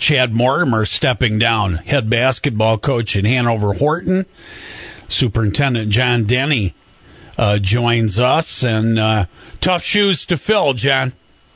Chad Mortimer stepping down, head basketball coach at Hanover Horton. Superintendent John Denny joins us, and tough shoes to fill, John.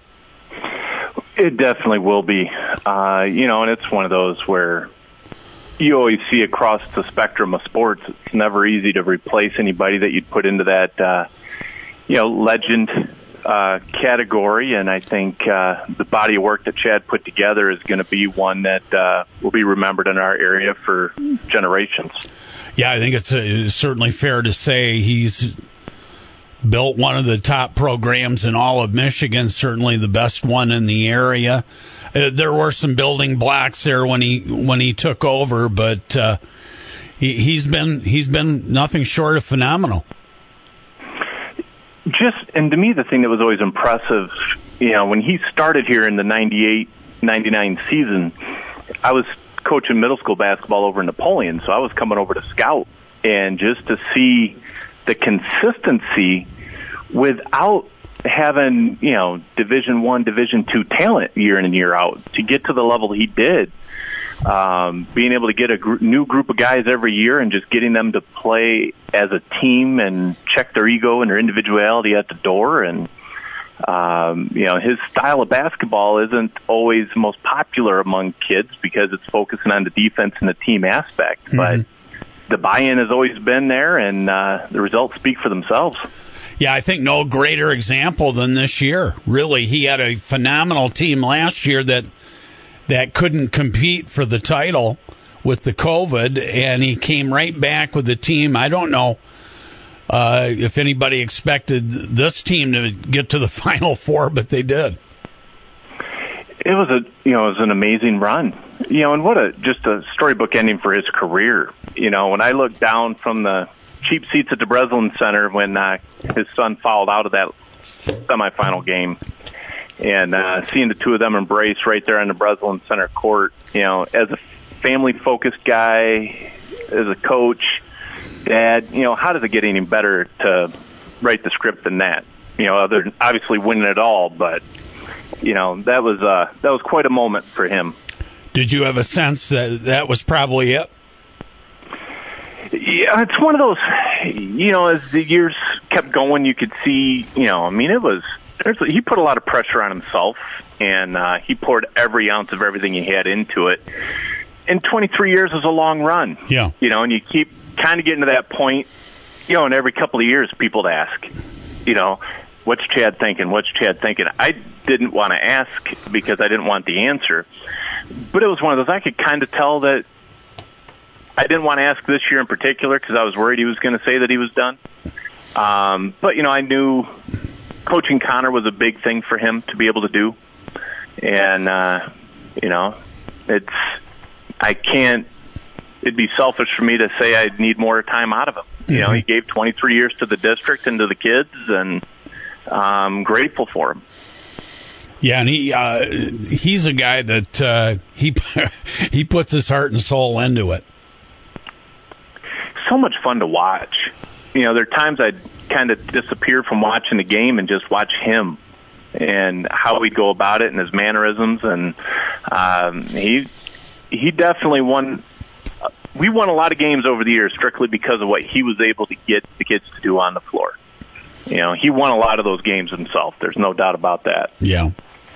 It definitely will be. And it's one of those where you always see across the spectrum of sports, it's never easy to replace anybody that you'd put into that, legend category. And I think the body of work that Chad put together is going to be one that will be remembered in our area for generations. Yeah, I think it's certainly fair to say he's built one of the top programs in all of Michigan, certainly the best one in the area. There were some building blocks there when he took over, but he's been nothing short of phenomenal. And to me, the thing that was always impressive, when he started here in the 98-99 season, I was coaching middle school basketball over in Napoleon, so I was coming over to scout, and just to see the consistency without having, Division I, Division II talent year in and year out to get to the level he did, being able to get a new group of guys every year and just getting them to play as a team and check their ego and their individuality at the door. And, his style of basketball isn't always the most popular among kids because it's focusing on the defense and the team aspect. Mm-hmm. But the buy-in has always been there, and the results speak for themselves. Yeah, I think no greater example than this year. Really, he had a phenomenal team last year that couldn't compete for the title with the COVID, and he came right back with the team. I don't know if anybody expected this team to get to the Final Four, but they did. It was an amazing run. And what just a storybook ending for his career. When I look down from the cheap seats at the Breslin Center when his son fouled out of that semifinal game, and seeing the two of them embrace right there on the Breslin Center court, as a family-focused guy, as a coach, dad, how does it get any better to write the script than that? Other than obviously winning it all, but that was quite a moment for him. Did you have a sense that was probably it? Yeah, it's one of those, as the years kept going, you could see, he put a lot of pressure on himself, and he poured every ounce of everything he had into it. And 23 years is a long run. Yeah. And you keep kind of getting to that point, and every couple of years people ask, what's Chad thinking? What's Chad thinking? I didn't want to ask because I didn't want the answer. But it was one of those, I could kind of tell that I didn't want to ask this year in particular because I was worried he was going to say that he was done. But, I knew coaching Connor was a big thing for him to be able to do. And, it'd be selfish for me to say I'd need more time out of him. Mm-hmm. He gave 23 years to the district and to the kids, and I'm grateful for him. Yeah, and he's a guy that he puts his heart and soul into it. So much fun to watch. There are times I'd kind of disappear from watching the game and just watch him and how he'd go about it and his mannerisms. And he definitely won. We won a lot of games over the years strictly because of what he was able to get the kids to do on the floor. He won a lot of those games himself. There's no doubt about that. Yeah.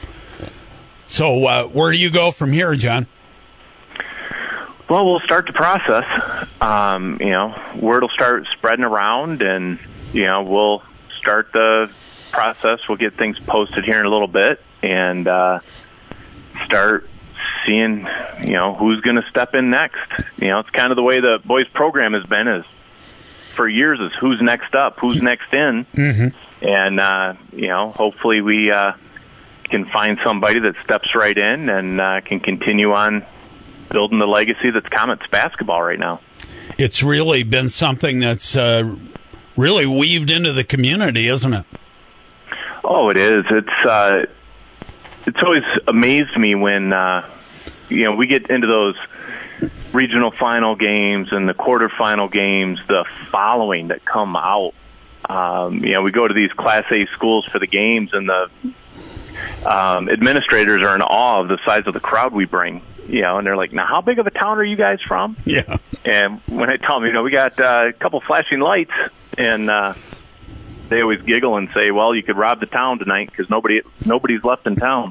So where do you go from here, John? Well, we'll start the process. Word will start spreading around, and, we'll start the process. We'll get things posted here in a little bit and start seeing, who's going to step in next. It's kind of the way the boys program has been for years is who's next up, who's next in. Mm-hmm. And, hopefully we can find somebody that steps right in and can continue on building the legacy that's Comets basketball right now. It's really been something that's really weaved into the community, isn't it? Oh, it is. It's always amazed me when we get into those regional final games and the quarterfinal games, the following that come out. We go to these Class A schools for the games, and the administrators are in awe of the size of the crowd we bring. and they're like, now, how big of a town are you guys from? Yeah. And when I tell them, we got a couple flashing lights, and they always giggle and say, well, you could rob the town tonight because nobody's left in town.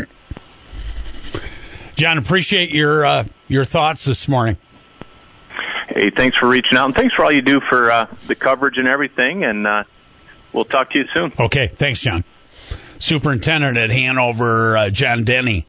John, appreciate your thoughts this morning. Hey, thanks for reaching out, and thanks for all you do for the coverage and everything, and we'll talk to you soon. Okay, thanks, John. Superintendent at Hanover, John Denny.